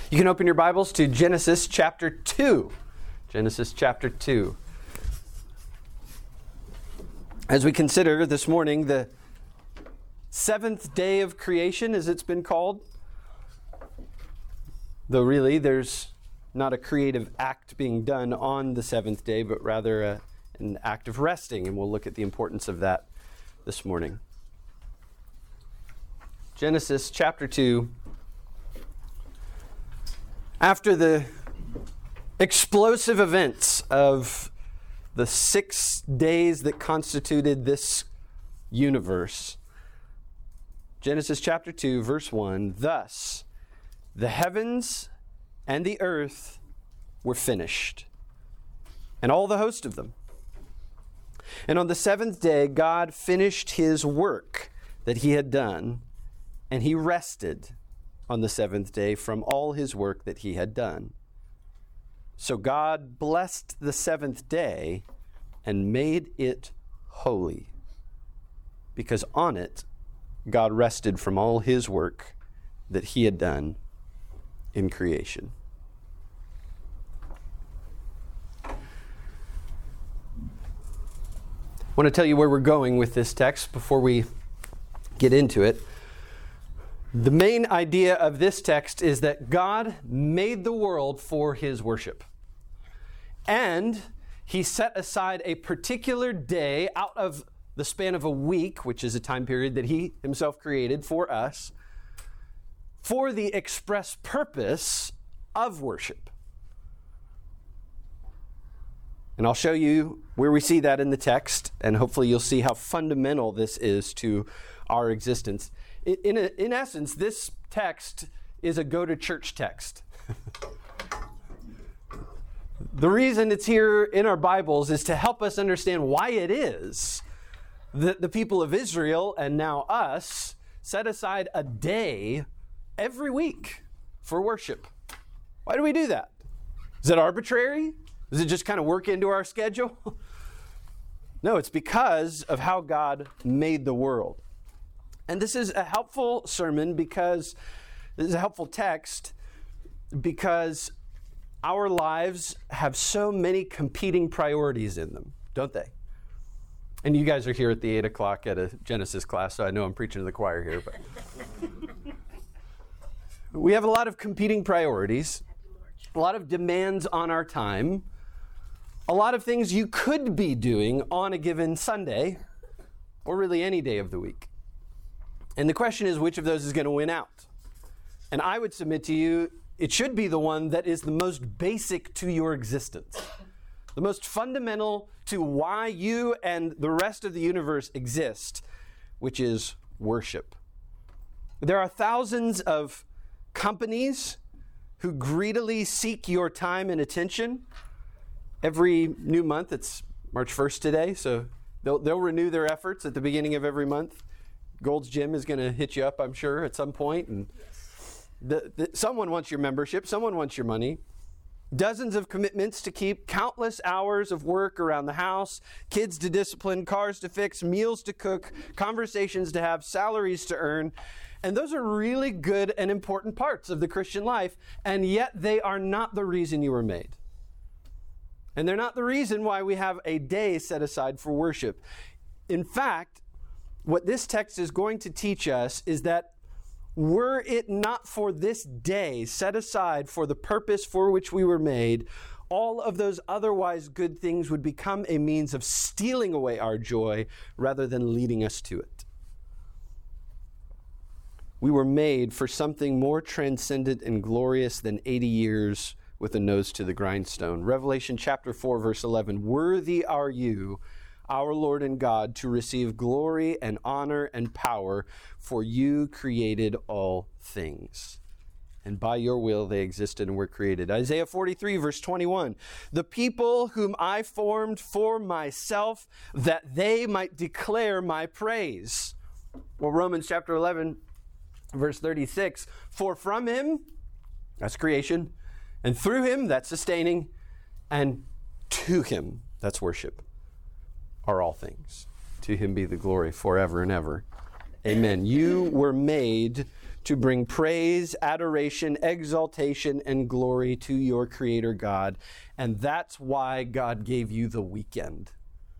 You can open your Bibles to Genesis chapter 2. Genesis chapter 2. As we consider this morning the seventh day of creation, as it's been called, though really there's not a creative act being done on the seventh day, but rather an act of resting, and we'll look at the importance of that this morning. Genesis chapter 2. After the explosive events of the 6 days that constituted this universe, Genesis chapter 2, verse 1, thus the heavens and the earth were finished, and all the host of them. And on the seventh day, God finished his work that he had done, and he rested on the seventh day from all his work that he had done. So God blessed the seventh day and made it holy, because on it God rested from all his work that he had done in creation. I want to tell you where we're going with this text before we get into it. The main idea of this text is that God made the world for his worship. And he set aside a particular day out of the span of a week, which is a time period that he himself created for us, for the express purpose of worship. And I'll show you where we see that in the text, and hopefully you'll see how fundamental this is to our existence. In essence, this text is a go-to-church text. The reason it's here in our Bibles is to help us understand why it is that the people of Israel, and now us, set aside a day every week for worship. Why do we do that? Is it arbitrary? Does it just kind of work into our schedule? No, it's because of how God made the world. And this is a helpful sermon because this is a helpful text because our lives have so many competing priorities in them, don't they? And you guys are here at the 8 o'clock at a Genesis class, so I know I'm preaching to the choir here, but we have a lot of competing priorities, a lot of demands on our time, a lot of things you could be doing on a given Sunday, or really any day of the week. And the question is, which of those is going to win out? And I would submit to you, it should be the one that is the most basic to your existence, the most fundamental to why you and the rest of the universe exist, which is worship. There are thousands of companies who greedily seek your time and attention. Every new month, it's March 1st today, so they'll renew their efforts at the beginning of every month. Gold's Gym is going to hit you up, I'm sure, at some point. And someone wants your membership. Someone wants your money. Dozens of commitments to keep, countless hours of work around the house, kids to discipline, cars to fix, meals to cook, conversations to have, salaries to earn. And those are really good and important parts of the Christian life, and yet they are not the reason you were made. And they're not the reason why we have a day set aside for worship. In fact, what this text is going to teach us is that were it not for this day set aside for the purpose for which we were made, all of those otherwise good things would become a means of stealing away our joy rather than leading us to it. We were made for something more transcendent and glorious than 80 years with a nose to the grindstone. Revelation chapter 4, verse 11, worthy are you, our Lord and God, to receive glory and honor and power, for you created all things. And by your will they existed and were created. Isaiah 43, verse 21, the people whom I formed for myself, that they might declare my praise. Well, Romans chapter 11, verse 36, for from him, that's creation, and through him, that's sustaining, and to him, that's worship, are all things. To him be the glory forever and ever. Amen. You were made to bring praise, adoration, exaltation, and glory to your Creator God. And that's why God gave you the weekend.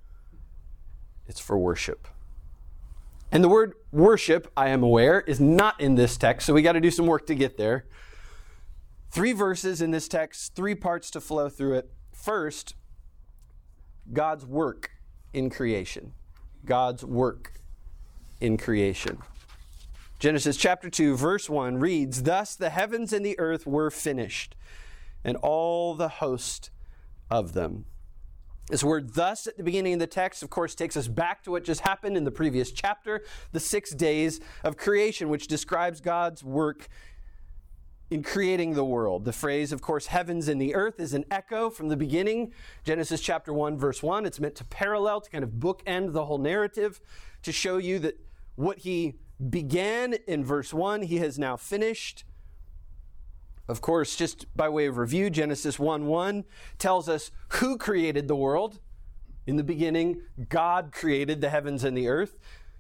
It's for worship. And the word worship, I am aware, is not in this text, so we got to do some work to get there. 3 verses in this text, 3 parts to flow through it. First, God's work in creation. God's work in creation. Genesis chapter 2, verse 1 reads, "Thus the heavens and the earth were finished, and all the host of them." This word "thus" at the beginning of the text, of course, takes us back to what just happened in the previous chapter, the 6 days of creation, which describes God's work in creating the world. The phrase, of course, heavens and the earth, is an echo from the beginning. Genesis chapter 1, verse 1. It's meant to parallel, to kind of bookend the whole narrative, to show you that what he began in verse 1, he has now finished. Of course, just by way of review, Genesis 1:1 tells us who created the world. In the beginning, God created the heavens and the earth.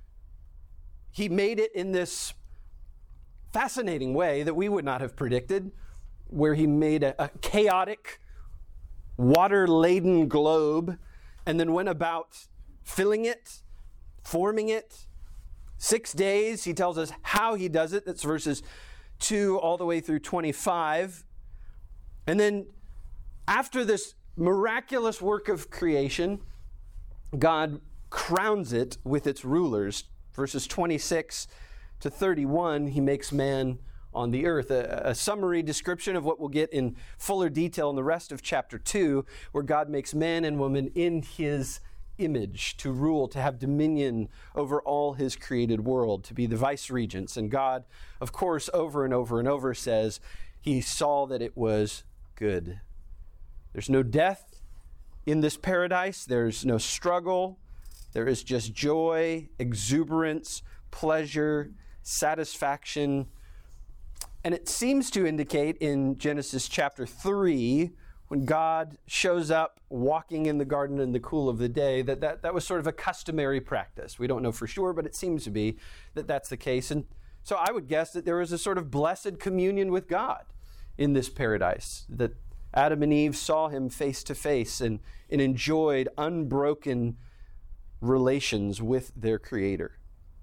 He made it in this fascinating way that we would not have predicted, where he made a chaotic, water-laden globe and then went about filling it, forming it. 6 days, he tells us how he does it. That's verses 2 all the way through 25. And then after this miraculous work of creation, God crowns it with its rulers. Verses 26 to 31, he makes man on the earth. A summary description of what we'll get in fuller detail in the rest of chapter 2, where God makes man and woman in his image, to rule, to have dominion over all his created world, to be the vice regents. And God, of course, over and over and over says he saw that it was good. There's no death in this paradise. There's no struggle. There is just joy, exuberance, pleasure, satisfaction. And it seems to indicate in Genesis chapter 3, when God shows up walking in the garden in the cool of the day, that was sort of a customary practice. We don't know for sure, but it seems to be that that's the case. And so I would guess that there was a sort of blessed communion with God in this paradise, that Adam and Eve saw him face to face and enjoyed unbroken relations with their Creator.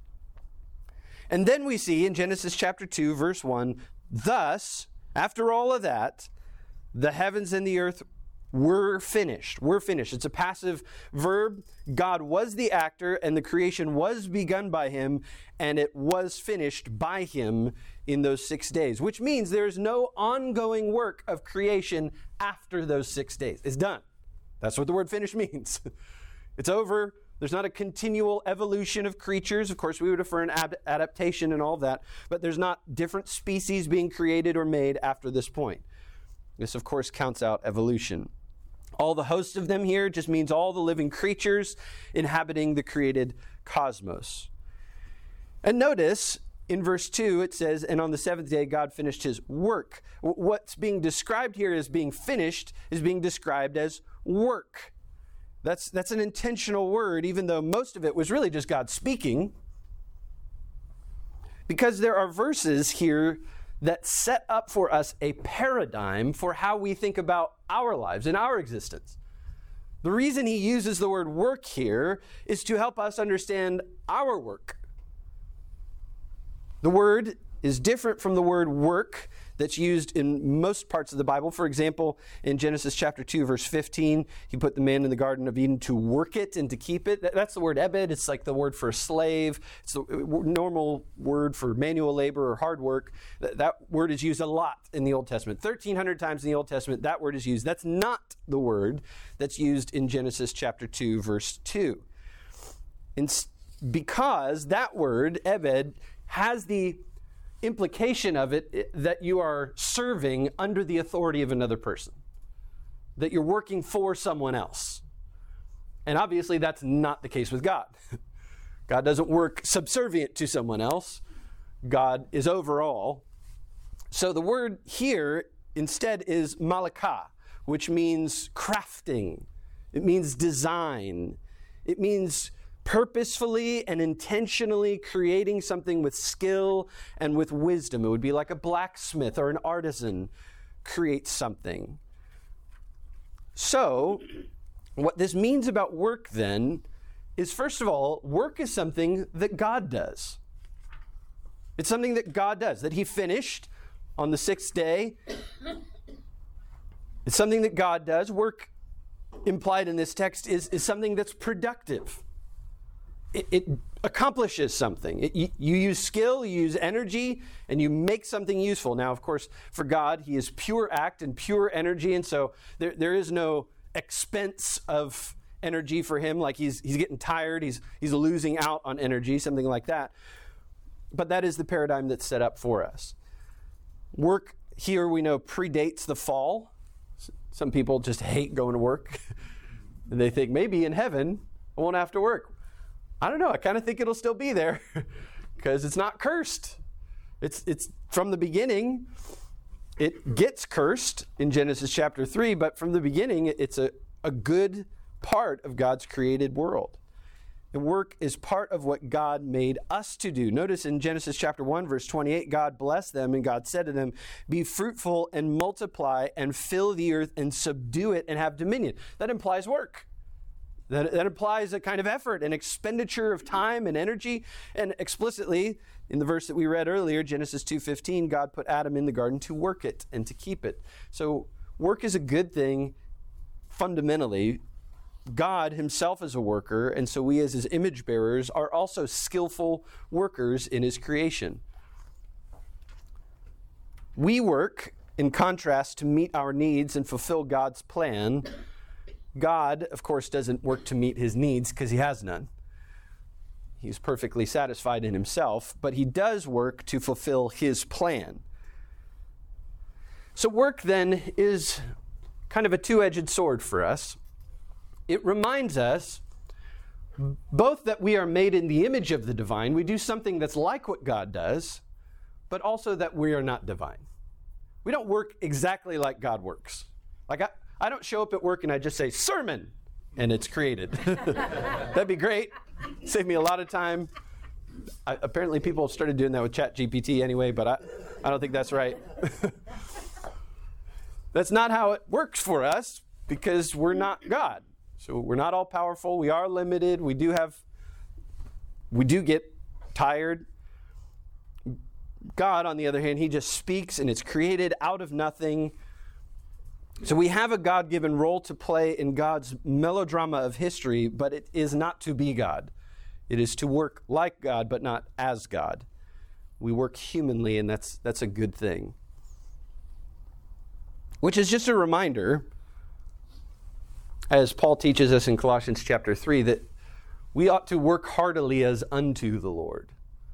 And then we see in Genesis chapter 2, verse 1, "Thus, after all of that, the heavens and the earth were finished." Were finished. It's a passive verb. God was the actor, and the creation was begun by him, and it was finished by him in those 6 days, which means there's no ongoing work of creation after those 6 days. It's done. That's what the word "finish" means. It's over. There's not a continual evolution of creatures. Of course, we would refer an adaptation and all of that, but there's not different species being created or made after this point. This, of course, counts out evolution. All the hosts of them here just means all the living creatures inhabiting the created cosmos. And notice in verse 2, it says, "And on the 7th day, God finished his work." What's being described here as being finished is being described as work. That's an intentional word, even though most of it was really just God speaking. Because there are verses here that set up for us a paradigm for how we think about our lives and our existence. The reason he uses the word "work" here is to help us understand our work. The word is different from the word "work" that's used in most parts of the Bible. For example, in Genesis chapter 2, verse 15, he put the man in the Garden of Eden to work it and to keep it. That's the word ebed. It's like the word for a slave. It's the normal word for manual labor or hard work. That word is used a lot in the Old Testament. 1,300 times in the Old Testament, that word is used. That's not the word that's used in Genesis chapter 2, verse 2. Because that word, ebed, has the implication of it that you are serving under the authority of another person, that you're working for someone else. And obviously that's not the case with God. God doesn't work subservient to someone else. God is over all. So the word here instead is malakah, which means crafting. It means design. It means purposefully and intentionally creating something with skill and with wisdom. It would be like a blacksmith or an artisan creates something. So, what this means about work then is, first of all, work is something that God does. It's something that God does, that he finished on the sixth day. It's something that God does. Work implied in this text is something that's productive. It accomplishes something. You use skill, you use energy, and you make something useful. Now, of course, for God, he is pure act and pure energy, and so there is no expense of energy for him, like he's getting tired, he's losing out on energy, something like that. But that is the paradigm that's set up for us. Work here, we know, predates the fall. Some people just hate going to work. And they think, maybe in heaven, I won't have to work. I don't know. I kind of think it'll still be there because it's not cursed. It's from the beginning. It gets cursed in Genesis chapter 3, but from the beginning, it's a good part of God's created world. And work is part of what God made us to do. Notice in Genesis chapter 1, verse 28, God blessed them, and God said to them, be fruitful and multiply and fill the earth and subdue it and have dominion. That implies work. That implies a kind of effort, an expenditure of time and energy. And explicitly, in the verse that we read earlier, Genesis 2:15, God put Adam in the garden to work it and to keep it. So work is a good thing fundamentally. God himself is a worker, and so we as his image bearers are also skillful workers in his creation. We work, in contrast, to meet our needs and fulfill God's plan. God, of course, doesn't work to meet his needs because he has none. He's perfectly satisfied in himself, but he does work to fulfill his plan. So work then is kind of a two-edged sword for us. It reminds us both that we are made in the image of the divine, we do something that's like what God does, but also that we are not divine. We don't work exactly like God works. Like I don't show up at work and I just say, sermon, and it's created. That'd be great. Save me a lot of time. Apparently people have started doing that with ChatGPT anyway, but I don't think that's right. That's not how it works for us because we're not God. So we're not all powerful. We are limited. We do get tired. God, on the other hand, he just speaks and it's created out of nothing. So we have a God-given role to play in God's melodrama of history, but it is not to be God. It is to work like God, but not as God. We work humanly, and that's a good thing. Which is just a reminder, as Paul teaches us in Colossians chapter 3, that we ought to work heartily as unto the Lord.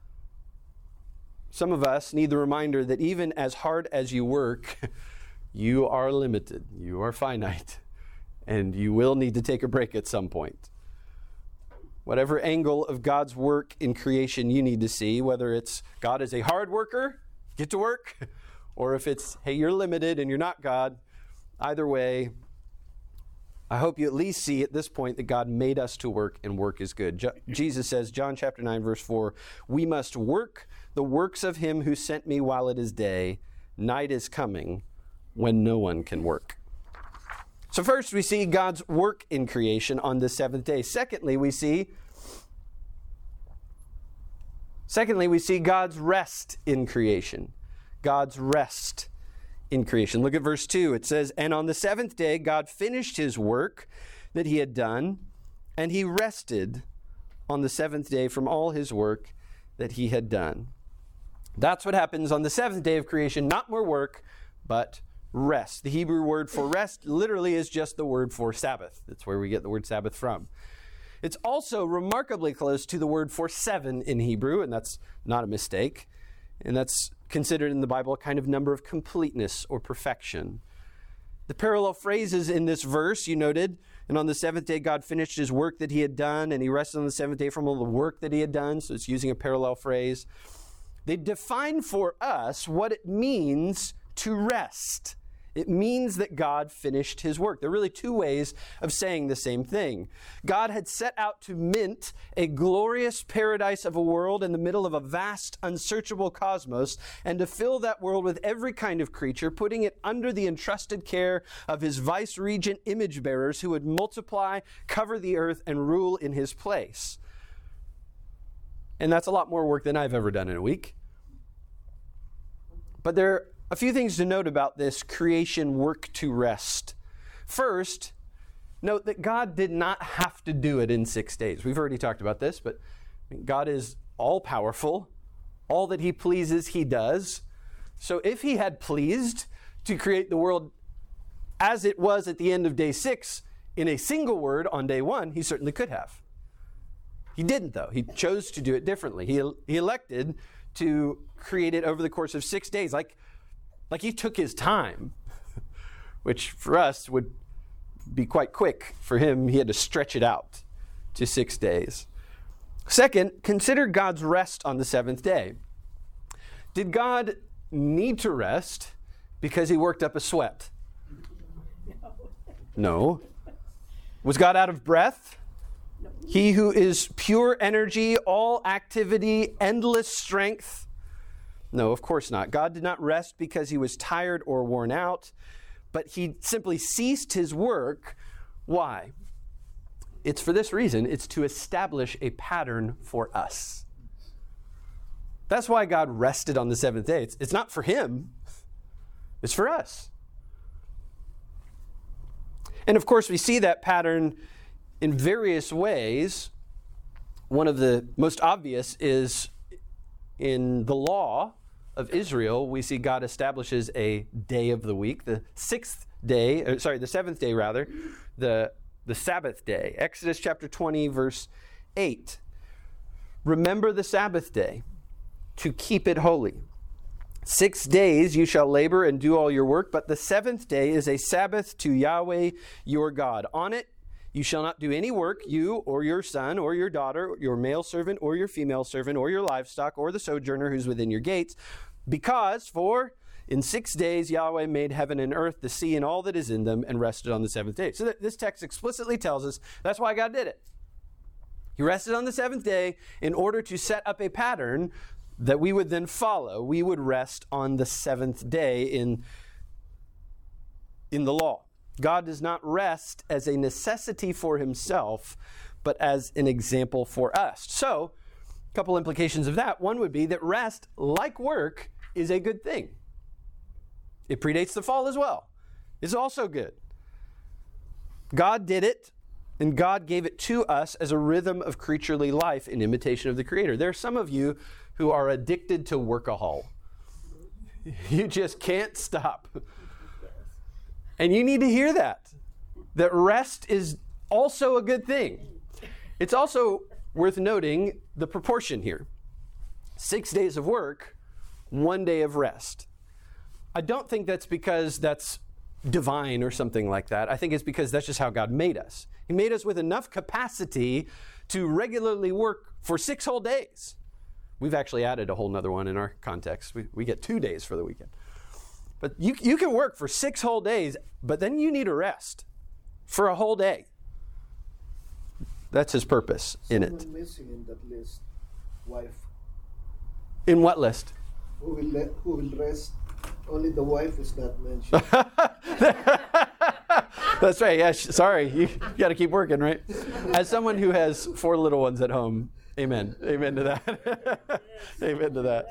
Some of us need the reminder that even as hard as you work, you are limited, you are finite, and you will need to take a break at some point. Whatever angle of God's work in creation you need to see, whether it's God is a hard worker, get to work, or if it's, hey, you're limited and you're not God, either way, I hope you at least see at this point that God made us to work, and work is good. Jesus says, John chapter 9, verse 4, we must work the works of him who sent me while it is day. Night is coming when no one can work. So first we see God's work in creation on the seventh day. Secondly, we see God's rest in creation. God's rest in creation. Look at verse 2. It says, and on the seventh day, God finished his work that he had done, and he rested on the seventh day from all his work that he had done. That's what happens on the seventh day of creation. Not more work, but rest. The Hebrew word for rest literally is just the word for Sabbath. That's where we get the word Sabbath from. It's also remarkably close to the word for seven in Hebrew, and that's not a mistake. And that's considered in the Bible a kind of number of completeness or perfection. The parallel phrases in this verse, you noted, and on the seventh day God finished his work that he had done, and he rested on the seventh day from all the work that he had done, so it's using a parallel phrase. They define for us what it means to rest It means that God finished his work. There are really two ways of saying the same thing. God had set out to mint a glorious paradise of a world in the middle of a vast, unsearchable cosmos, and to fill that world with every kind of creature, putting it under the entrusted care of his vice-regent image bearers who would multiply, cover the earth, and rule in his place. And that's a lot more work than I've ever done in a week. But there are a few things to note about this creation work to rest. First, note that God did not have to do it in 6 days. We've already talked about this, but God is all-powerful. All that he pleases, he does. So if he had pleased to create the world as it was at the end of day 6 in a single word on day 1, he certainly could have. He didn't, though. He chose to do it differently. He elected to create it over the course of 6 days, like he took his time, which for us would be quite quick. For him, he had to stretch it out to 6 days. Second, consider God's rest on the seventh day. Did God need to rest because he worked up a sweat? No. Was God out of breath? No. He who is pure energy, all activity, endless strength? No, of course not. God did not rest because he was tired or worn out, but he simply ceased his work. Why? It's for this reason. It's to establish a pattern for us. That's why God rested on the seventh day. It's not for him. It's for us. And of course, we see that pattern in various ways. One of the most obvious is in the law of Israel. We see God establishes a day of the week, the seventh day, the Sabbath day. Exodus chapter 20, verse 8. Remember the Sabbath day to keep it holy. 6 days you shall labor and do all your work, but the seventh day is a Sabbath to Yahweh your God. On it you shall not do any work, you or your son or your daughter, your male servant or your female servant, or your livestock, or the sojourner who's within your gates, because in 6 days Yahweh made heaven and earth, the sea and all that is in them, and rested on the seventh day. So this text explicitly tells us that's why God did it. He rested on the seventh day in order to set up a pattern that we would then follow. We would rest on the seventh day in the law. God does not rest as a necessity for himself, but as an example for us. So, a couple implications of that. One would be that rest, like work, is a good thing. It predates the fall as well. It's also good. God did it, and God gave it to us as a rhythm of creaturely life in imitation of the Creator. There are some of you who are addicted to workahol. You just can't stop. And you need to hear that rest is also a good thing. It's also worth noting the proportion here. 6 days of work, 1 day of rest. I don't think that's because that's divine or something like that. I think it's because that's just how God made us. He made us with enough capacity to regularly work for 6 whole days. We've actually added a whole nother one in our context. We get 2 days for the weekend. But you can work for 6 whole days, but then you need a rest for a whole day. That's his purpose in it. Missing in that list, wife. In what list? Who will rest? Only the wife is not mentioned. That's right. Yeah, sorry. You got to keep working, right? As someone who has 4 little ones at home, amen. Amen to that. Amen to that.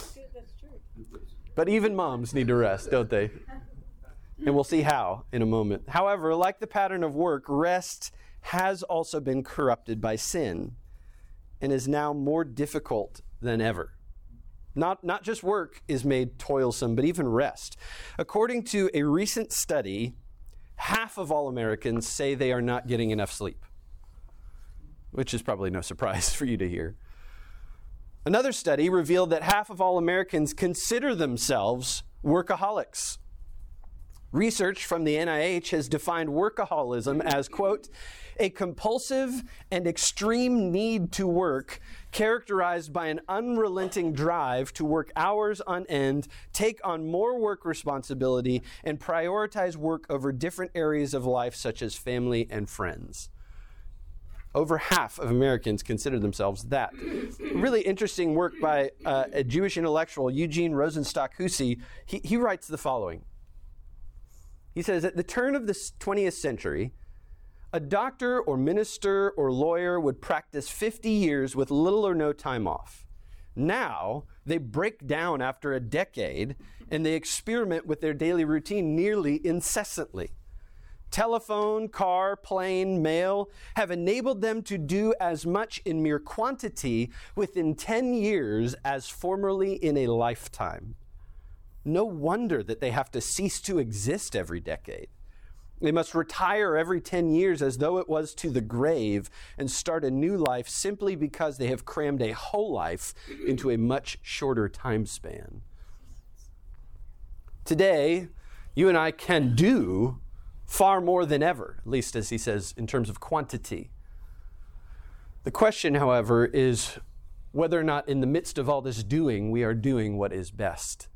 But even moms need to rest, don't they? And we'll see how in a moment. However, like the pattern of work, rest has also been corrupted by sin and is now more difficult than ever. Not just work is made toilsome, but even rest. According to a recent study, half of all Americans say they are not getting enough sleep, which is probably no surprise for you to hear. Another study revealed that half of all Americans consider themselves workaholics. Research from the NIH has defined workaholism as, quote, a compulsive and extreme need to work characterized by an unrelenting drive to work hours on end, take on more work responsibility, and prioritize work over different areas of life such as family and friends. Over half of Americans consider themselves that. Really interesting work by a Jewish intellectual, Eugene Rosenstock Hussey. He writes the following. He says, at the turn of the 20th century, a doctor or minister or lawyer would practice 50 years with little or no time off. Now, they break down after a decade and they experiment with their daily routine nearly incessantly. Telephone, car, plane, mail have enabled them to do as much in mere quantity within 10 years as formerly in a lifetime. No wonder that they have to cease to exist every decade. They must retire every 10 years as though it was to the grave and start a new life simply because they have crammed a whole life into a much shorter time span. Today, you and I can do far more than ever, at least as he says, in terms of quantity. The question, however, is whether or not in the midst of all this doing, we are doing what is best.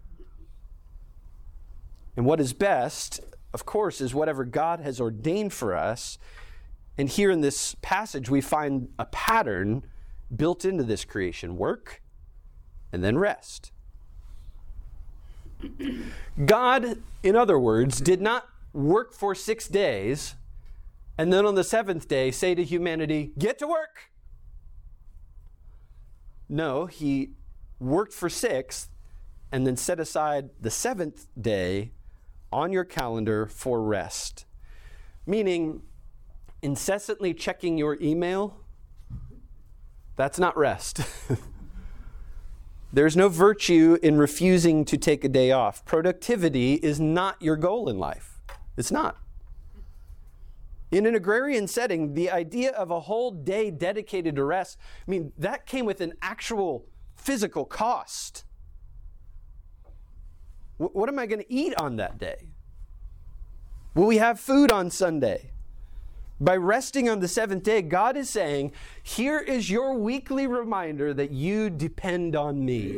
And what is best, of course, is whatever God has ordained for us. And here in this passage, we find a pattern built into this creation: work and then rest. God, in other words, did not work for 6 days and then on the seventh day say to humanity, get to work. No, he worked for 6 and then set aside the 7th day on your calendar for rest. Meaning, incessantly checking your email, that's not rest. There's no virtue in refusing to take a day off. Productivity is not your goal in life. It's not. In an agrarian setting, the idea of a whole day dedicated to rest, that came with an actual physical cost. What am I going to eat on that day? Will we have food on Sunday? By resting on the 7th day, God is saying, here is your weekly reminder that you depend on me.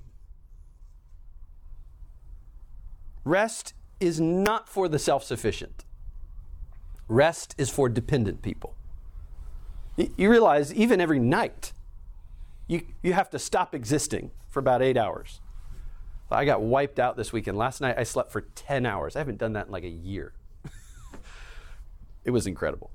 Rest is not for the self-sufficient. Rest is for dependent people. You realize even every night, you have to stop existing for about 8 hours. I got wiped out this weekend. Last night I slept for 10 hours. I haven't done that in like a year. It was incredible.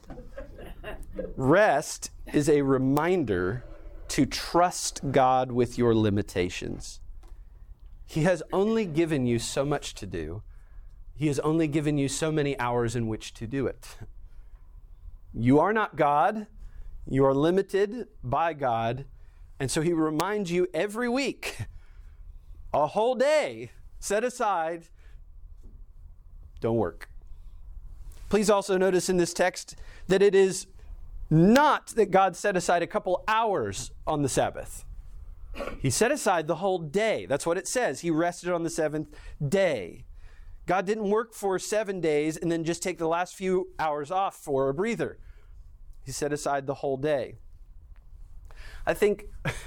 Rest is a reminder to trust God with your limitations. He has only given you so much to do. He has only given you so many hours in which to do it. You are not God. You are limited by God. And so he reminds you every week, a whole day set aside, don't work. Please also notice in this text that it is not that God set aside a couple hours on the Sabbath. He set aside the whole day. That's what it says. He rested on the 7th day. God didn't work for 7 days and then just take the last few hours off for a breather. He set aside the whole day. I think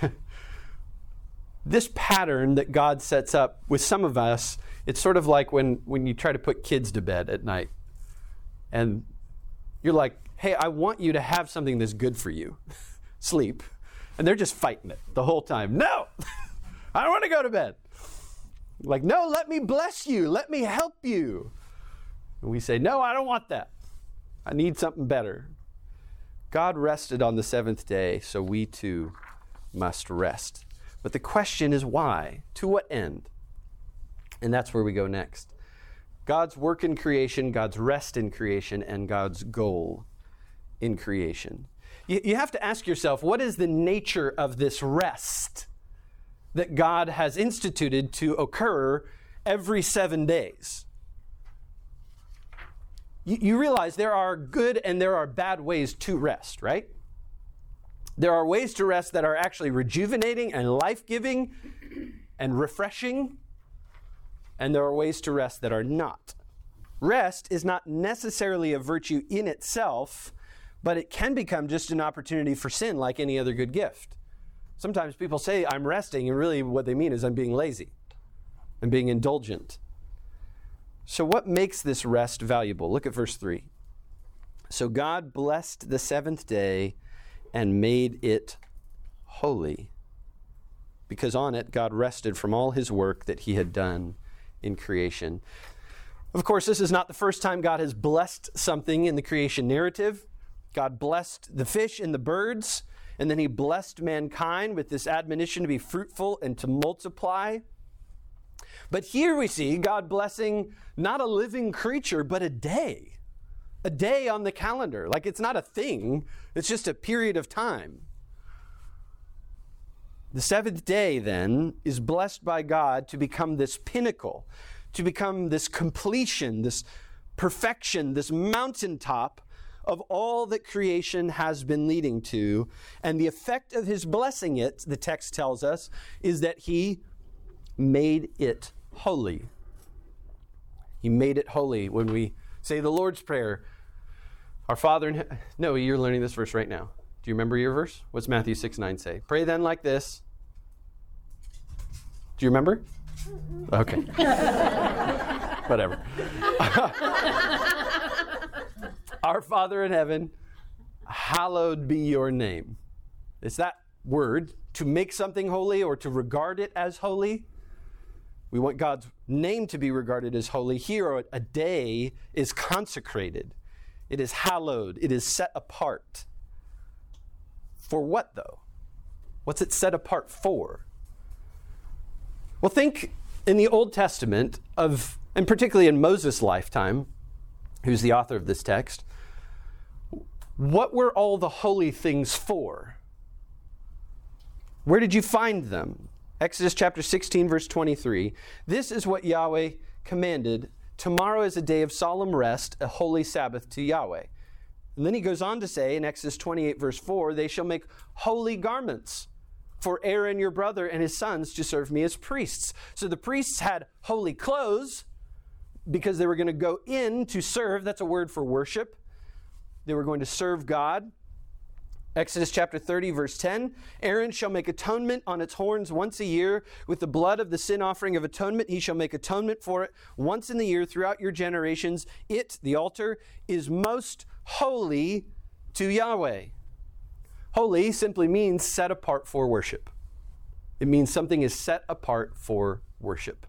this pattern that God sets up with some of us, it's sort of like when you try to put kids to bed at night. And you're like, hey, I want you to have something that's good for you. Sleep. And they're just fighting it the whole time. No, I don't want to go to bed. Like, no, let me bless you. Let me help you. And we say, no, I don't want that. I need something better. God rested on the 7th day, so we too must rest. But the question is why? To what end? And that's where we go next. God's work in creation, God's rest in creation, and God's goal in creation. You have to ask yourself, what is the nature of this rest that God has instituted to occur every 7 days? You realize there are good and there are bad ways to rest, right? There are ways to rest that are actually rejuvenating and life-giving and refreshing. and there are ways to rest that are not. Rest is not necessarily a virtue in itself, but it can become just an opportunity for sin like any other good gift. Sometimes people say, I'm resting, and really what they mean is I'm being lazy. I'm being indulgent. So what makes this rest valuable? Look at verse 3. So God blessed the seventh day and made it holy, because on it God rested from all his work that he had done in creation. Of course, this is not the first time God has blessed something in the creation narrative. God blessed the fish and the birds, and then he blessed mankind with this admonition to be fruitful and to multiply. But here we see God blessing not a living creature, but a day on the calendar. Like it's not a thing, it's just a period of time. The seventh day, then, is blessed by God to become this pinnacle, to become this completion, this perfection, this mountaintop of all that creation has been leading to. And the effect of his blessing it, the text tells us, is that he made it holy. He made it holy. When we say the Lord's Prayer, our Father in heaven. No, you're learning this verse right now. Do you remember your verse? What's Matthew 6:9 say? Pray then like this. Do you remember? Okay. Whatever. Our Father in heaven, hallowed be your name. It's that word, to make something holy or to regard it as holy. We want God's name to be regarded as holy. Here, a day is consecrated. It is hallowed. It is set apart. For what, though? What's it set apart for? Well, think in the Old Testament of, and particularly in Moses' lifetime, who's the author of this text, what were all the holy things for? Where did you find them? Exodus chapter 16, verse 23. This is what Yahweh commanded. Tomorrow is a day of solemn rest, a holy Sabbath to Yahweh. And then he goes on to say in Exodus 28, verse 4, they shall make holy garments for Aaron your brother and his sons to serve me as priests. So the priests had holy clothes because they were going to go in to serve. That's a word for worship. They were going to serve God. Exodus chapter 30, verse 10, Aaron shall make atonement on its horns once a year. With the blood of the sin offering of atonement, he shall make atonement for it once in the year throughout your generations. It, the altar, is most holy to Yahweh. Holy simply means set apart for worship. It means something is set apart for worship.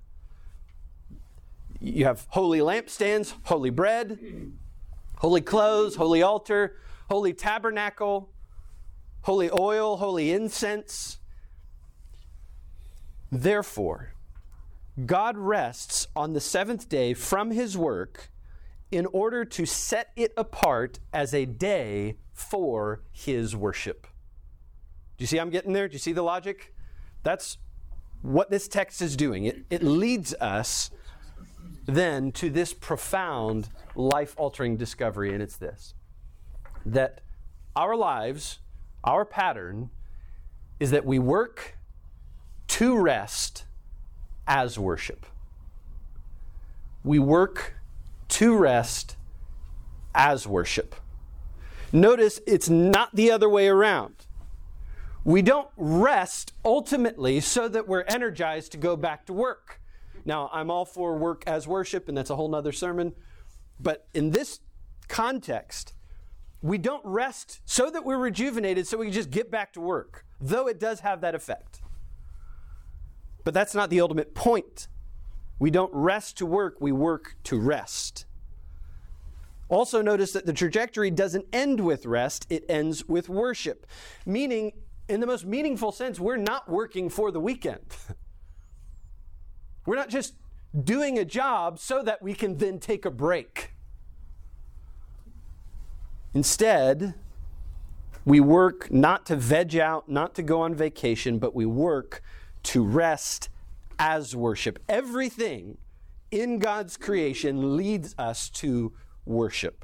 You have holy lampstands, holy bread, holy clothes, holy altar, holy tabernacle, holy oil, holy incense. Therefore, God rests on the seventh day from his work in order to set it apart as a day for his worship. Do you see I'm getting there? Do you see the logic? That's what this text is doing. It leads us then to this profound life-altering discovery, and it's this: that our lives, our pattern, is that we work to rest as worship. We work to rest as worship. Notice it's not the other way around. We don't rest ultimately so that we're energized to go back to work. Now, I'm all for work as worship, and that's a whole nother sermon. But in this context, we don't rest so that we're rejuvenated so we can just get back to work, though it does have that effect. But that's not the ultimate point. We don't rest to work, we work to rest. Also notice that the trajectory doesn't end with rest, it ends with worship. Meaning, in the most meaningful sense, we're not working for the weekend. We're not just doing a job so that we can then take a break. Instead, we work not to veg out, not to go on vacation, but we work to rest as worship. Everything in God's creation leads us to worship.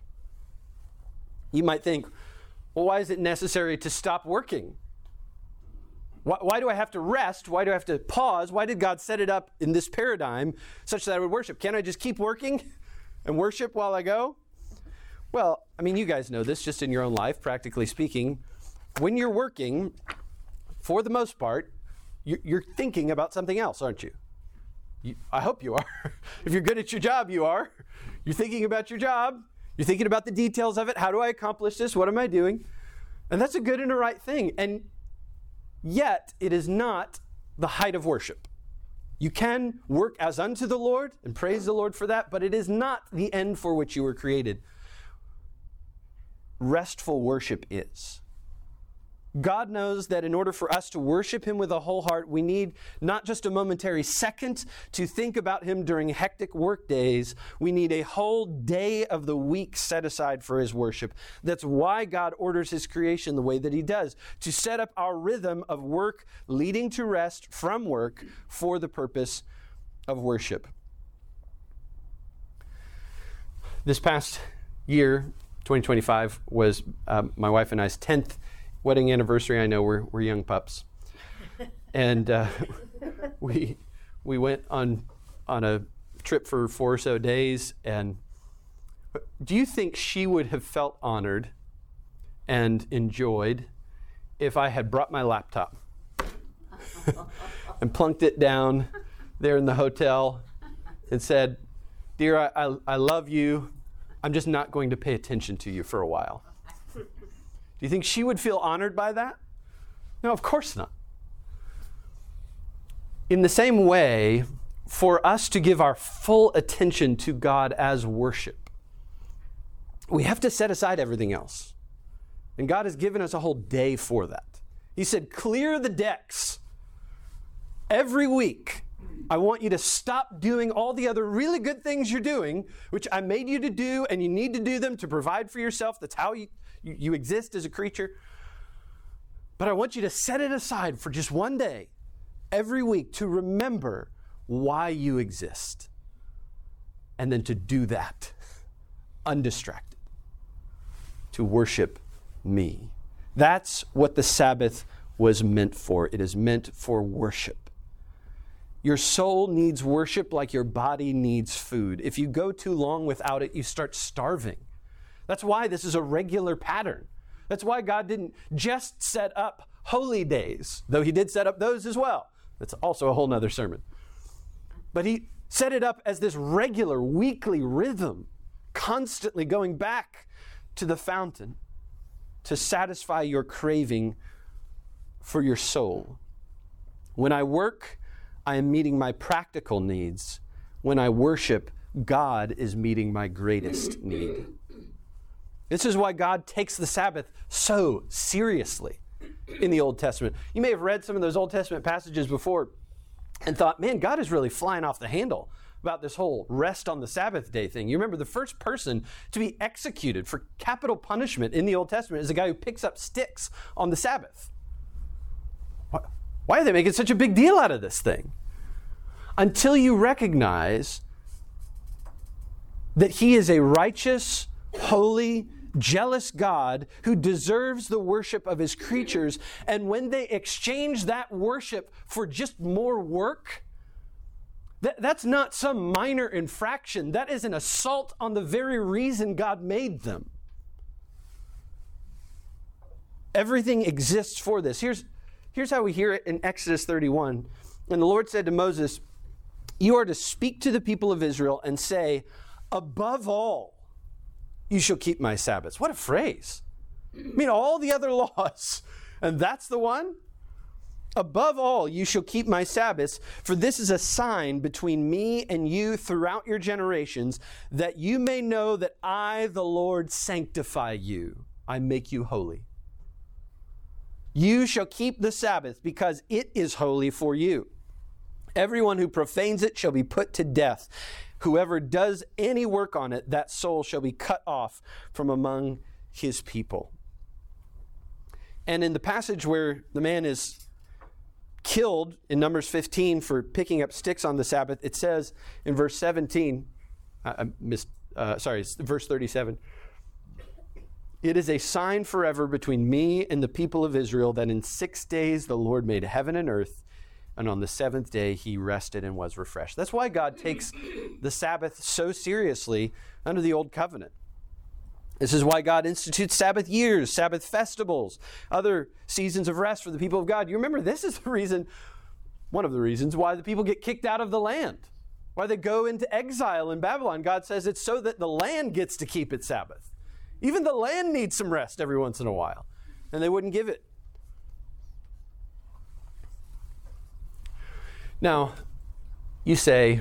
You might think, well, why is it necessary to stop working? Why do I have to rest? Why do I have to pause? Why did God set it up in this paradigm such that I would worship? Can't I just keep working and worship while I go? Well, I mean, you guys know this just in your own life, practically speaking. When you're working, for the most part, you're thinking about something else, aren't you? I hope you are. If you're good at your job, you are. You're thinking about your job. You're thinking about the details of it. How do I accomplish this? What am I doing? And that's a good and a right thing. And yet, it is not the height of worship. You can work as unto the Lord and praise the Lord for that, but it is not the end for which you were created. Restful worship is. God knows that in order for us to worship Him with a whole heart, we need not just a momentary second to think about Him during hectic work days. We need a whole day of the week set aside for His worship. That's why God orders His creation the way that He does, to set up our rhythm of work leading to rest from work for the purpose of worship. This past year, 2025, was my wife and I's 10th wedding anniversary. I know we're young pups, and we went on a trip for 4 or so days. And do you think she would have felt honored and enjoyed if I had brought my laptop and plunked it down there in the hotel and said, "Dear, I love you. I'm just not going to pay attention to you for a while"? Do you think she would feel honored by that? No, of course not. In the same way, for us to give our full attention to God as worship, we have to set aside everything else. And God has given us a whole day for that. He said, clear the decks. Every week, I want you to stop doing all the other really good things you're doing, which I made you to do, and you need to do them to provide for yourself. That's how you exist as a creature. But I want you to set it aside for just one day every week to remember why you exist. And then to do that undistracted, to worship me. That's what the Sabbath was meant for. It is meant for worship. Your soul needs worship like your body needs food. If you go too long without it, you start starving. That's why this is a regular pattern. That's why God didn't just set up holy days, though He did set up those as well. That's also a whole nother sermon. But He set it up as this regular weekly rhythm, constantly going back to the fountain to satisfy your craving for your soul. When I work, I am meeting my practical needs. When I worship, God is meeting my greatest need. This is why God takes the Sabbath so seriously in the Old Testament. You may have read some of those Old Testament passages before and thought, man, God is really flying off the handle about this whole rest on the Sabbath day thing. You remember the first person to be executed for capital punishment in the Old Testament is a guy who picks up sticks on the Sabbath. Why are they making such a big deal out of this thing? Until you recognize that He is a righteous, holy, jealous God who deserves the worship of His creatures. And when they exchange that worship for just more work, that's not some minor infraction. That is an assault on the very reason God made them. Everything exists for this. Here's how we hear it in Exodus 31. And the Lord said to Moses, "You are to speak to the people of Israel and say, above all, you shall keep my Sabbaths." What a phrase. I mean, all the other laws, and that's the one? Above all, you shall keep my Sabbaths, for this is a sign between me and you throughout your generations, that you may know that I, the Lord, sanctify you. I make you holy. You shall keep the Sabbath because it is holy for you. Everyone who profanes it shall be put to death. Whoever does any work on it, that soul shall be cut off from among his people. And in the passage where the man is killed in Numbers 15 for picking up sticks on the Sabbath, it says in verse 17, verse 37, It is a sign forever between me and the people of Israel that in 6 days the Lord made heaven and earth, and on the seventh day he rested and was refreshed. That's why God takes the Sabbath so seriously under the Old Covenant. This is why God institutes Sabbath years, Sabbath festivals, other seasons of rest for the people of God. You remember, this is the reason, one of the reasons why the people get kicked out of the land, why they go into exile in Babylon. God says it's so that the land gets to keep its Sabbath. Even the land needs some rest every once in a while, and they wouldn't give it. Now, you say,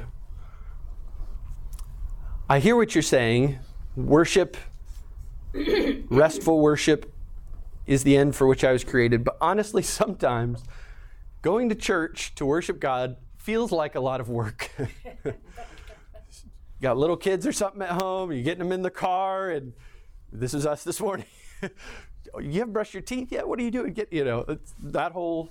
I hear what you're saying. Worship, restful worship is the end for which I was created. But honestly, sometimes going to church to worship God feels like a lot of work. You got little kids or something at home, you're getting them in the car, and this is us this morning. You haven't brushed your teeth yet? What are you doing? It's that whole...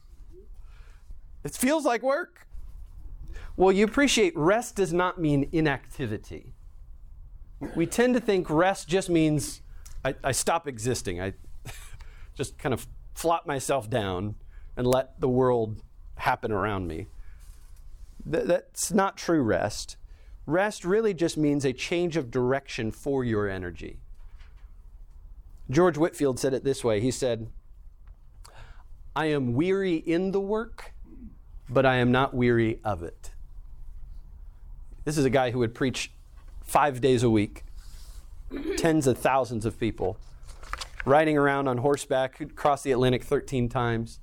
It feels like work. Well, you appreciate rest does not mean inactivity. We tend to think rest just means I stop existing. I just kind of flop myself down and let the world happen around me. That's not true rest. Rest really just means a change of direction for your energy. George Whitefield said it this way. He said, I am weary in the work, but I am not weary of it. This is a guy who would preach 5 days a week, tens of thousands of people, riding around on horseback, across the Atlantic 13 times.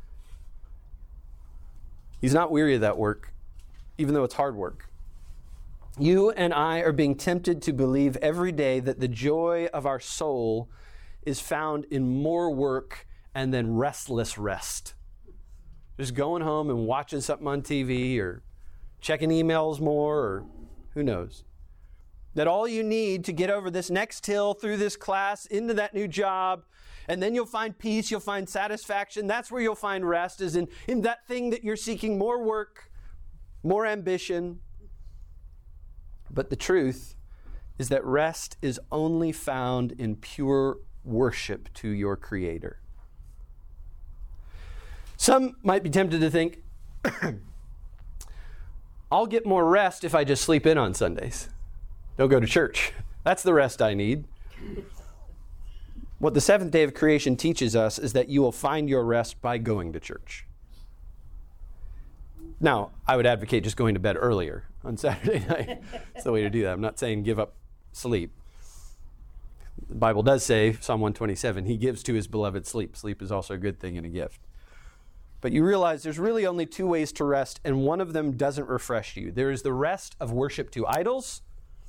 He's not weary of that work, even though it's hard work. You and I are being tempted to believe every day that the joy of our soul is found in more work and then restless rest. Just going home and watching something on TV or checking emails more, or who knows. That all you need to get over this next hill, through this class, into that new job, and then you'll find peace, you'll find satisfaction. That's where you'll find rest, is in that thing that you're seeking: more work, more ambition. But the truth is that rest is only found in pure worship to your Creator. Some might be tempted to think, I'll get more rest if I just sleep in on Sundays. Don't go to church. That's the rest I need. What the seventh day of creation teaches us is that you will find your rest by going to church. Now, I would advocate just going to bed earlier on Saturday night. That's the way to do that. I'm not saying give up sleep. The Bible does say, Psalm 127, He gives to His beloved sleep. Sleep is also a good thing and a gift. But you realize there's really only two ways to rest, and one of them doesn't refresh you. There is the rest of worship to idols.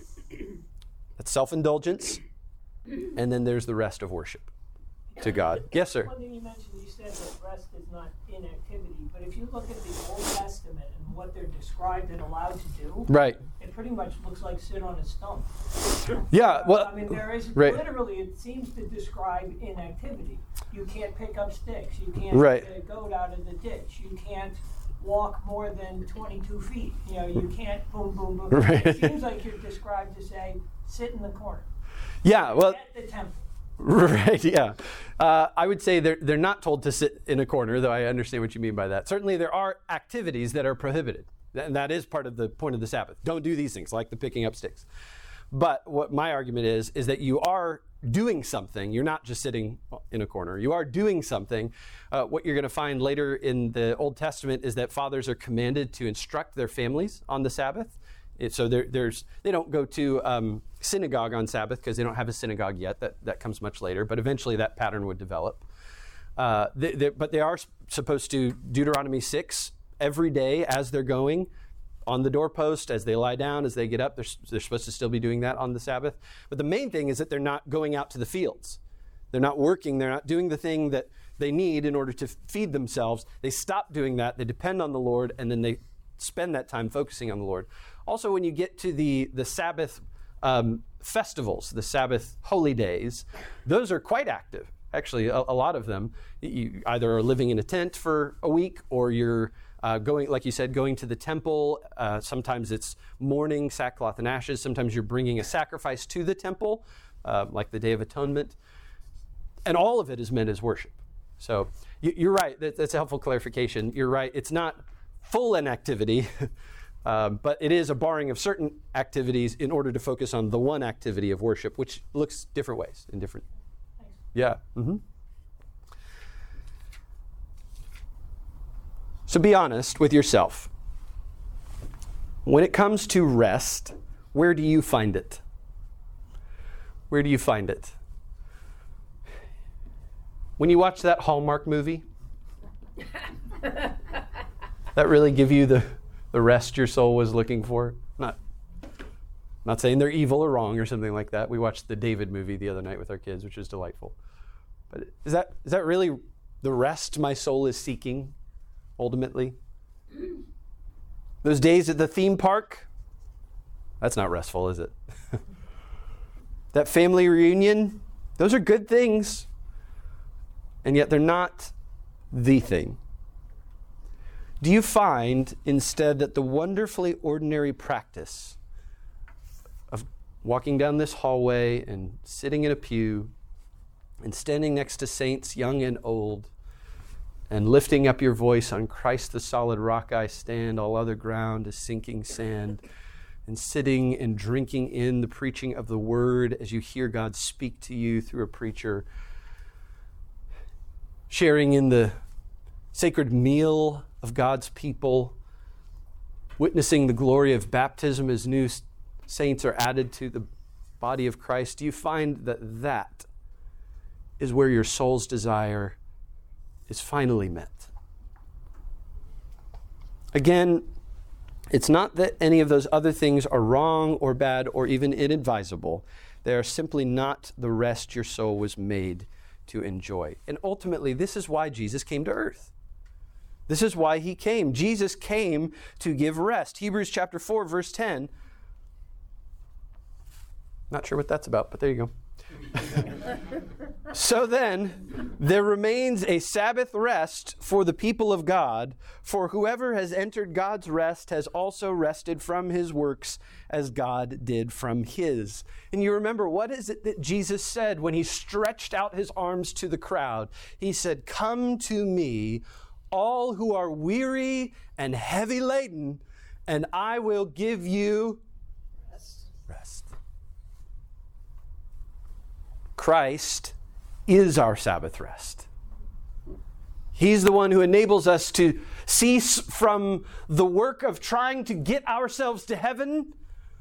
That's self-indulgence. And then there's the rest of worship to God. Yes, sir? One thing you mentioned, you said that rest is not inactivity. But if you look at the Old Testament and what they're described and allowed to do, right, it pretty much looks like sit on a stump. Yeah, well, I mean, there is right. Literally, it seems to describe inactivity. You can't pick up sticks. You can't right. get a goat out of the ditch. You can't walk more than 22 feet. You can't boom, boom, boom. Right. It seems like you're described to say, sit in the corner. Yeah, well, At the temple. Right, yeah. I would say they're not told to sit in a corner, though I understand what you mean by that. Certainly there are activities that are prohibited, and that is part of the point of the Sabbath. Don't do these things, like the picking up sticks. But what my argument is that you are doing something. You're not just sitting in a corner. You are doing something. What you're going to find later in the Old Testament is that fathers are commanded to instruct their families on the Sabbath. So they don't go to synagogue on Sabbath because they don't have a synagogue yet. That comes much later, but eventually that pattern would develop. But they are supposed to, Deuteronomy 6, every day as they're going, on the doorpost, as they lie down, as they get up, they're supposed to still be doing that on the Sabbath. But the main thing is that they're not going out to the fields. They're not working. They're not doing the thing that they need in order to feed themselves. They stop doing that. They depend on the Lord, and then they spend that time focusing on the Lord. Also, when you get to the Sabbath festivals, the Sabbath holy days, those are quite active. Actually, a lot of them. You either are living in a tent for a week, or you're going, like you said, going to the temple. Sometimes it's mourning, sackcloth and ashes. Sometimes you're bringing a sacrifice to the temple like the Day of Atonement. And all of it is meant as worship. So you're right. That's a helpful clarification. You're right. It's not full inactivity, but it is a barring of certain activities in order to focus on the one activity of worship, which looks different ways in different. Yeah. Mm-hmm. So be honest with yourself. When it comes to rest, where do you find it? Where do you find it? When you watch that Hallmark movie, that really give you the rest your soul was looking for? Not saying they're evil or wrong or something like that. We watched the David movie the other night with our kids, which was delightful. But is that really the rest my soul is seeking, ultimately? Those days at the theme park, that's not restful, is it? That family reunion, those are good things. And yet they're not the thing. Do you find instead that the wonderfully ordinary practice of walking down this hallway and sitting in a pew and standing next to saints young and old and lifting up your voice on Christ the solid rock I stand, all other ground is sinking sand, and sitting and drinking in the preaching of the word as you hear God speak to you through a preacher, sharing in the sacred meal of God's people, witnessing the glory of baptism as new saints are added to the body of Christ, do you find that is where your soul's desire is finally met? Again, it's not that any of those other things are wrong or bad or even inadvisable. They are simply not the rest your soul was made to enjoy. And ultimately, this is why Jesus came to earth. This is why he came. Jesus came to give rest. Hebrews chapter 4, verse 10. Not sure what that's about, but there you go. So then, there remains a Sabbath rest for the people of God, for whoever has entered God's rest has also rested from his works as God did from his. And you remember, what is it that Jesus said when he stretched out his arms to the crowd? He said, "Come to me, all who are weary and heavy laden, and I will give you rest." Christ is our Sabbath rest. He's the one who enables us to cease from the work of trying to get ourselves to heaven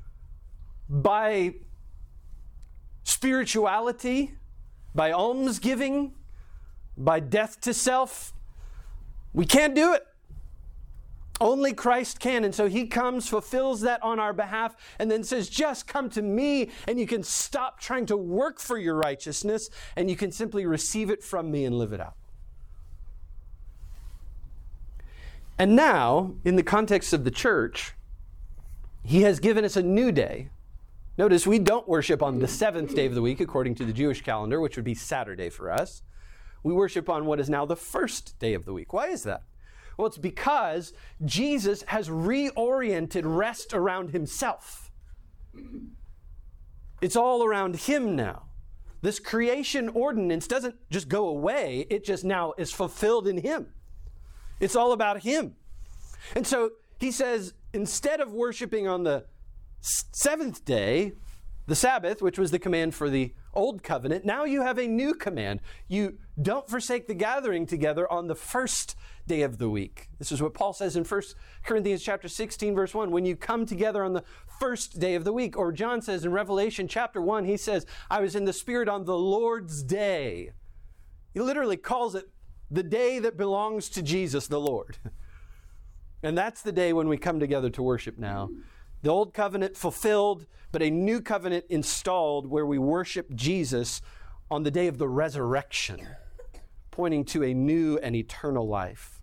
by spirituality, by almsgiving, by death to self. We can't do it. Only Christ can. And so he comes, fulfills that on our behalf, and then says, just come to me, and you can stop trying to work for your righteousness, and you can simply receive it from me and live it out. And now, in the context of the church, he has given us a new day. Notice we don't worship on the seventh day of the week, according to the Jewish calendar, which would be Saturday for us. We worship on what is now the first day of the week. Why is that? Well, it's because Jesus has reoriented rest around himself. It's all around him now. This creation ordinance doesn't just go away, it just now is fulfilled in him. It's all about him. And so he says, instead of worshiping on the seventh day, the Sabbath, which was the command for the old covenant, now you have a new command. You don't forsake the gathering together on the first day of the week. This is what Paul says in 1 Corinthians chapter 16, verse 1, when you come together on the first day of the week. Or John says in Revelation chapter 1, he says, I was in the Spirit on the Lord's day. He literally calls it the day that belongs to Jesus, the Lord. And that's the day when we come together to worship now. The old covenant fulfilled, but a new covenant installed where we worship Jesus on the day of the resurrection, pointing to a new and eternal life.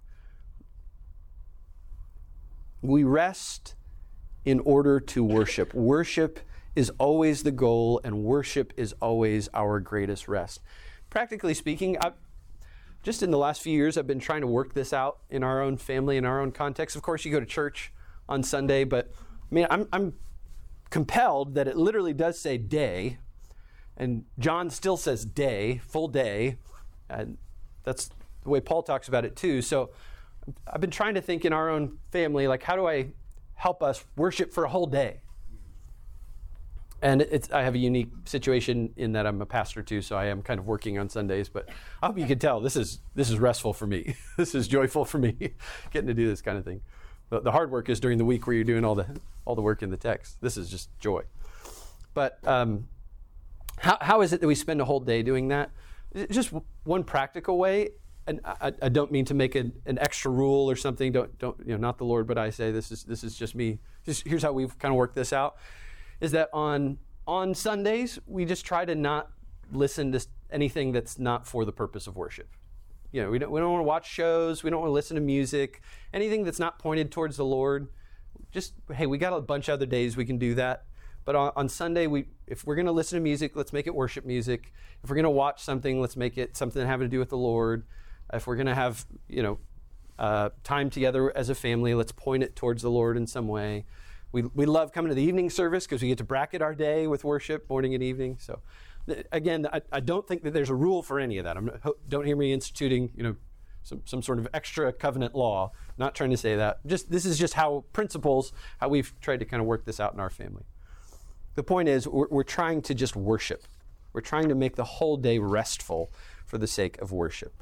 We rest in order to worship. Worship is always the goal, and worship is always our greatest rest. Practically speaking, just in the last few years, I've been trying to work this out in our own family, in our own context. Of course, you go to church on Sunday, but I'm compelled that it literally does say day, And John still says day, full day. And that's the way Paul talks about it too. So I've been trying to think in our own family, like, how do I help us worship for a whole day? And I have a unique situation in that I'm a pastor too, so I am kind of working on Sundays. But I hope you can tell this is restful for me. This is joyful for me, getting to do this kind of thing. The hard work is during the week where you're doing all the work in the text. This is just joy. But how is it that we spend a whole day doing that? Just one practical way. And I don't mean to make an extra rule or something. Don't not the Lord, but I say this is just me. Here's how we've kind of worked this out. Is that on Sundays, we just try to not listen to anything that's not for the purpose of worship. We don't want to watch shows. We don't want to listen to music. Anything that's not pointed towards the Lord. Just, hey, we got a bunch of other days we can do that. But on Sunday, if we're going to listen to music, let's make it worship music. If we're going to watch something, let's make it something having to do with the Lord. If we're going to have, time together as a family, let's point it towards the Lord in some way. We love coming to the evening service because we get to bracket our day with worship, morning and evening. So, again, I don't think that there's a rule for any of that. Don't hear me instituting, some sort of extra covenant law. Not trying to say that. This is just how we've tried to kind of work this out in our family. The point is, we're trying to just worship. We're trying to make the whole day restful for the sake of worship.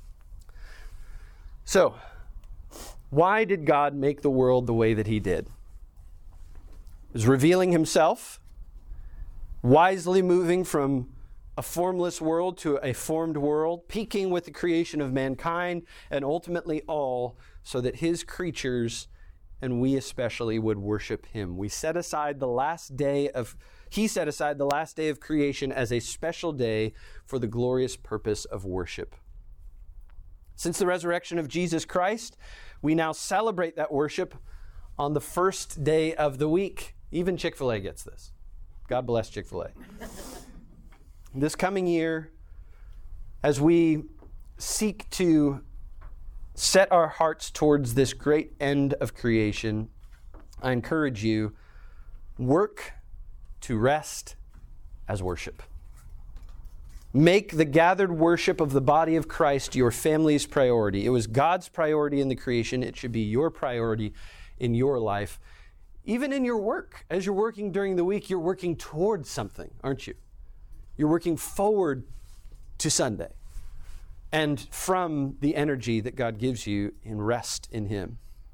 So, why did God make the world the way that he did? He was revealing himself, wisely moving from a formless world to a formed world, peaking with the creation of mankind, and ultimately all so that his creatures, and we especially, would worship him. He set aside the last day of creation as a special day for the glorious purpose of worship. Since the resurrection of Jesus Christ, we now celebrate that worship on the first day of the week. Even Chick-fil-A gets this. God bless Chick-fil-A. This coming year, as we seek to set our hearts towards this great end of creation, I encourage you, work to rest as worship. Make the gathered worship of the body of Christ your family's priority. It was God's priority in the creation. It should be your priority in your life. Even in your work, as you're working during the week, you're working towards something, aren't you? You're working forward to Sunday and from the energy that God gives you in rest in him.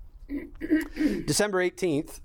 December 18th,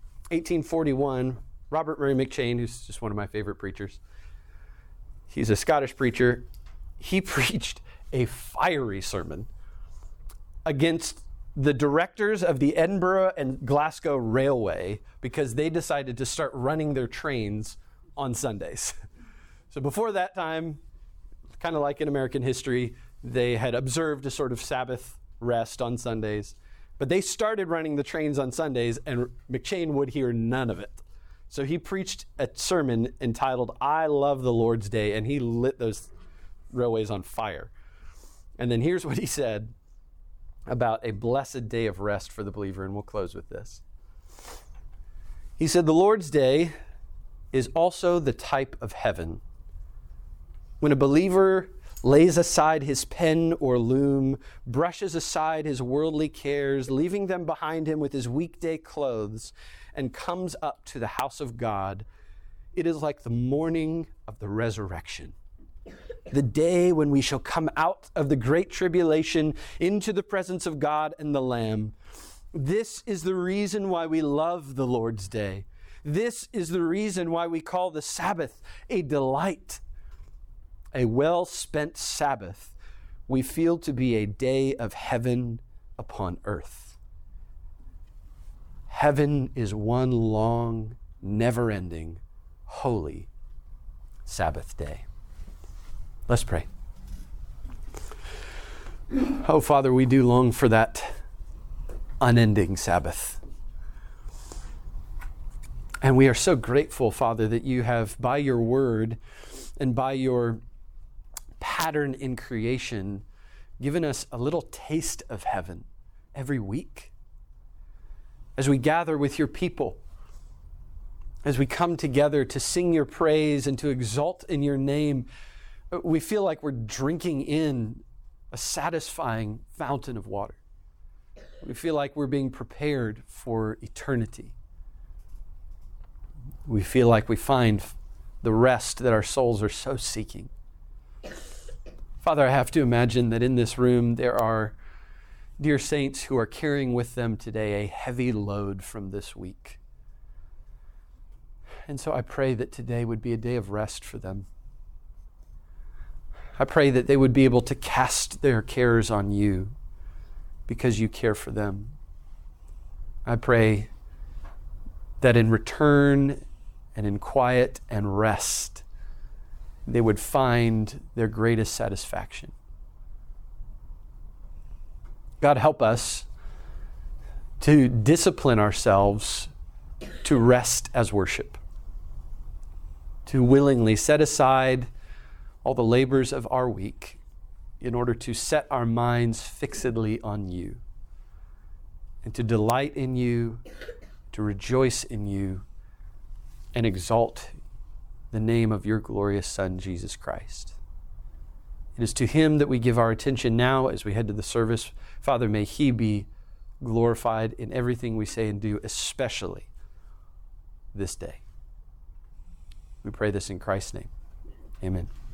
1841, Robert Murray McCheyne, who's just one of my favorite preachers, he's a Scottish preacher. He preached a fiery sermon against the directors of the Edinburgh and Glasgow Railway because they decided to start running their trains on Sundays. So before that time, kind of like in American history, they had observed a sort of Sabbath rest on Sundays, but they started running the trains on Sundays, and McCheyne would hear none of it. So he preached a sermon entitled, "I Love the Lord's Day," and he lit those railways on fire. And then here's what he said about a blessed day of rest for the believer, and we'll close with this. He said, "The Lord's Day is also the type of heaven. When a believer lays aside his pen or loom, brushes aside his worldly cares, leaving them behind him with his weekday clothes, and comes up to the house of God, it is like the morning of the resurrection. The day when we shall come out of the great tribulation into the presence of God and the Lamb. This is the reason why we love the Lord's Day. This is the reason why we call the Sabbath a delight. A well-spent Sabbath we feel to be a day of heaven upon earth. Heaven is one long, never-ending, holy Sabbath day." Let's pray. Oh, Father, we do long for that unending Sabbath. And we are so grateful, Father, that you have, by your word and by your pattern in creation, given us a little taste of heaven every week. As we gather with your people, as we come together to sing your praise and to exalt in your name, we feel like we're drinking in a satisfying fountain of water. We feel like we're being prepared for eternity. We feel like we find the rest that our souls are so seeking. Father, I have to imagine that in this room there are dear saints who are carrying with them today a heavy load from this week. And so I pray that today would be a day of rest for them. I pray that they would be able to cast their cares on you because you care for them. I pray that in return and in quiet and rest, they would find their greatest satisfaction. God, help us to discipline ourselves to rest as worship, to willingly set aside all the labors of our week in order to set our minds fixedly on you and to delight in you, to rejoice in you, and exalt the name of your glorious Son, Jesus Christ. It is to him that we give our attention now as we head to the service. Father, may he be glorified in everything we say and do, especially this day. We pray this in Christ's name. Amen.